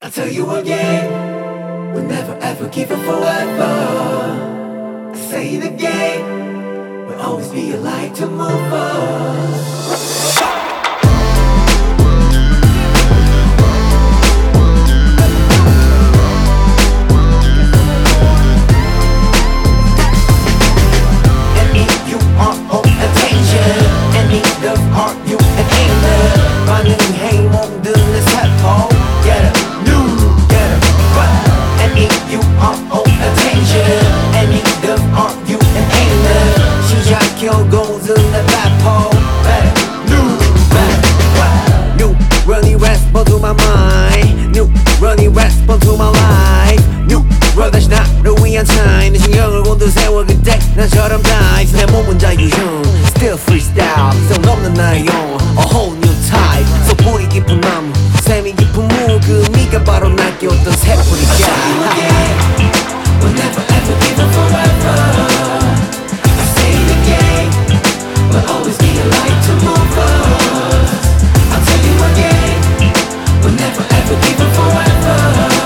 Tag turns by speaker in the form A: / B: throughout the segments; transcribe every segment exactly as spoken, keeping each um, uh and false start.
A: I'll tell you again, we'll never ever give up forever. I say it again, we'll always be a light to move us.
B: To my mind, new running response to my life, new 로 다시 나를 위한 time. 내 신경을 곤두 세워 그때 나처럼 dive. 내 몸은 자유형, still freestyle. 성 넘는 나의 영, a whole new type. So 뿌리 깊은 나무, 샘이 깊은 무, 그 네가 바로 날 깨웠던 새뿌리야.
A: We'll never ever give up forever. I say it again, we'll always be a light to move us. I'll tell you again, we'll never ever give up forever.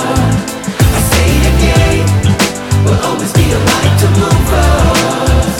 A: I say it again, we'll always be a light to move us.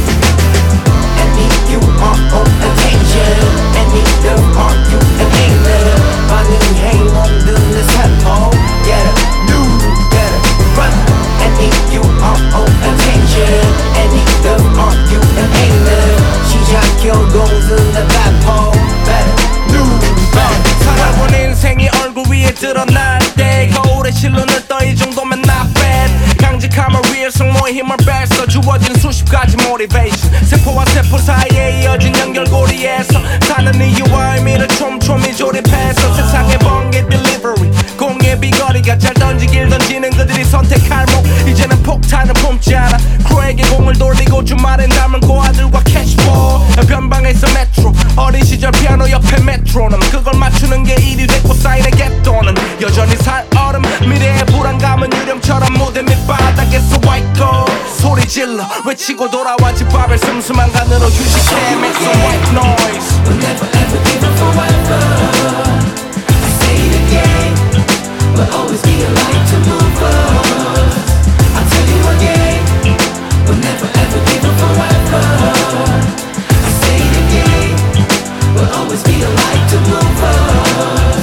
A: And if you are on attention, and if there are you and anger, 반응해 몸든 내 살포, get up, new, get up, run. And if you are on attention, and if there are you and anger, 시작 결국은 내 발포, better, new, better.
C: 살아본 인생이 얼굴 위에 드러날 때 거울에 실눈을 떠 이 정도면 not bad. 강직함을 위해 승모의 힘을 뺐어. 주어진 수십 가지 motivation. 세포와 세포 사이에 이어진 연결고리에서 사는 이유와 의미를 촘촘히 조립해서 세상의 번개 delivery 공의 비거리가 잘 던지길 던지는 그들이 선택할 목. 이제는 폭탄을 품지 않아. 크루에게 공을 돌리고 주말엔 남은 고아들과 캐시볼. 변방에서 메트로 어린 시절 피아노 옆에 메트로놈. 그걸 맞추는 게 일이 됐고 사인의 갯돈은 여전히 살 얼음. 미래의 불안감은 유령처럼 무대 밑바닥에서 white gold. 소리 질러 외치고 돌아와 집밥을 슴슴한 간으로 휴식해. Make some white noise.
A: We'll never ever give up forever. I say it again, we'll always be a light to move us. I'll tell you again, we'll never ever give up forever. I say it again, we'll always be a light to move us.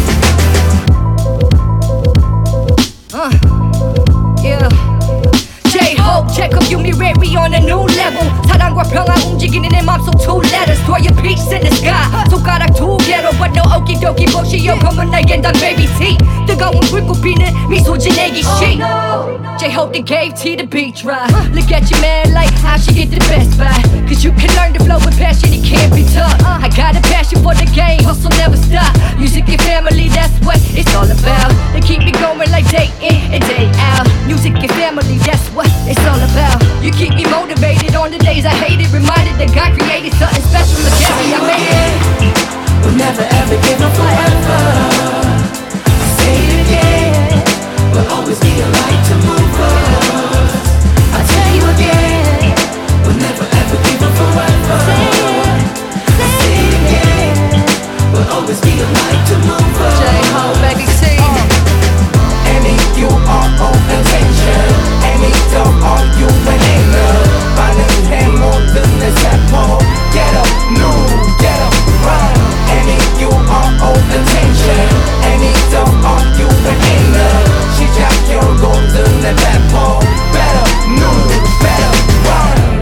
D: Uh, yeah. J-Hope, Jacob, you me ready on a new level. 사랑과 평화 움직이는 내 맘속 two letters. Throw your peace in the sky. 손가락 두 개로 but no okidoki 부시여 검은 날개는 단 baby T. 뜨거운 불꽃비는 미소 지내기 시. J-Hope that gave T the beach ride. Look at your man like how she get the best buy. Cause you can learn to flow with passion, it can't be tough. I got a passion for the game, hustle never stop. Music and family, that's what it's all about. They keep me going like day in and day out. Music and family, that's what it's all about. You keep me motivated on the days I hate it. Reminded that God created something special against me, I made it.
A: We'll never ever give up forever. I say it again, we'll always be a light to move us. I'll tell you again, we'll never ever give up forever. I say it again, we'll always be a light to move us.
D: J-Hope, baby T.
A: And if you are on attention, and if there are you and anger, 반응해 모든 내 세포, get up, new, get up, run. And if you are on attention, and if there are you and anger, 시작 결국은 내 배포, better, new, better, run.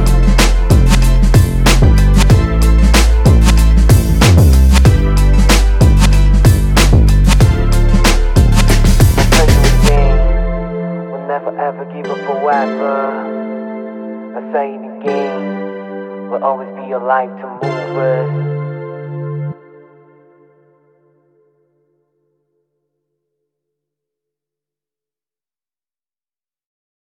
B: We'll never ever give up forever. I say it again, we'll always be a light to move us.